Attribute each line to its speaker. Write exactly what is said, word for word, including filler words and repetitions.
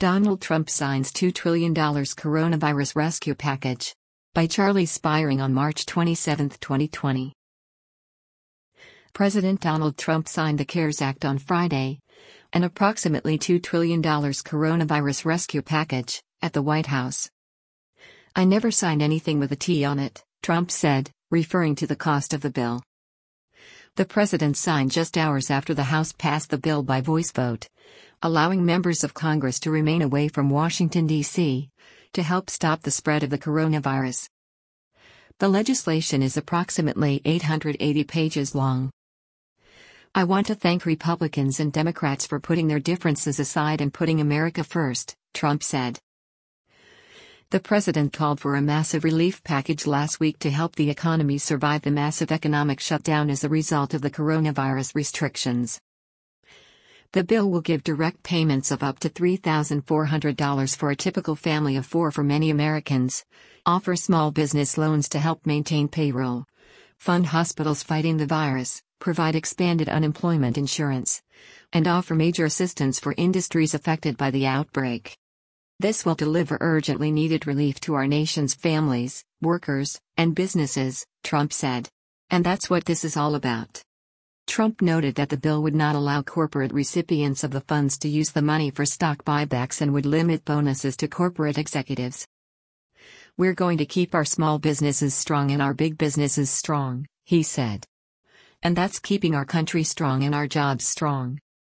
Speaker 1: Donald Trump signs two trillion dollars coronavirus rescue package. By Charlie Spiring on March twenty-seventh, twenty twenty. President Donald Trump signed the CARES Act on Friday, an approximately two trillion dollars coronavirus rescue package, at the White House. "I never signed anything with a T on it," Trump said, referring to the cost of the bill. The president signed just hours after the House passed the bill by voice vote, allowing members of Congress to remain away from Washington, D C, to help stop the spread of the coronavirus. The legislation is approximately eight hundred eighty pages long. "I want to thank Republicans and Democrats for putting their differences aside and putting America first," Trump said. The president called for a massive relief package last week to help the economy survive the massive economic shutdown as a result of the coronavirus restrictions. The bill will give direct payments of up to three thousand four hundred dollars for a typical family of four for many Americans, offer small business loans to help maintain payroll, fund hospitals fighting the virus, provide expanded unemployment insurance, and offer major assistance for industries affected by the outbreak. This will deliver urgently needed relief to our nation's families, workers, and businesses, Trump said. And that's what this is all about. Trump noted that the bill would not allow corporate recipients of the funds to use the money for stock buybacks and would limit bonuses to corporate executives. "We're going to keep our small businesses strong and our big businesses strong," he said. "And that's keeping our country strong and our jobs strong."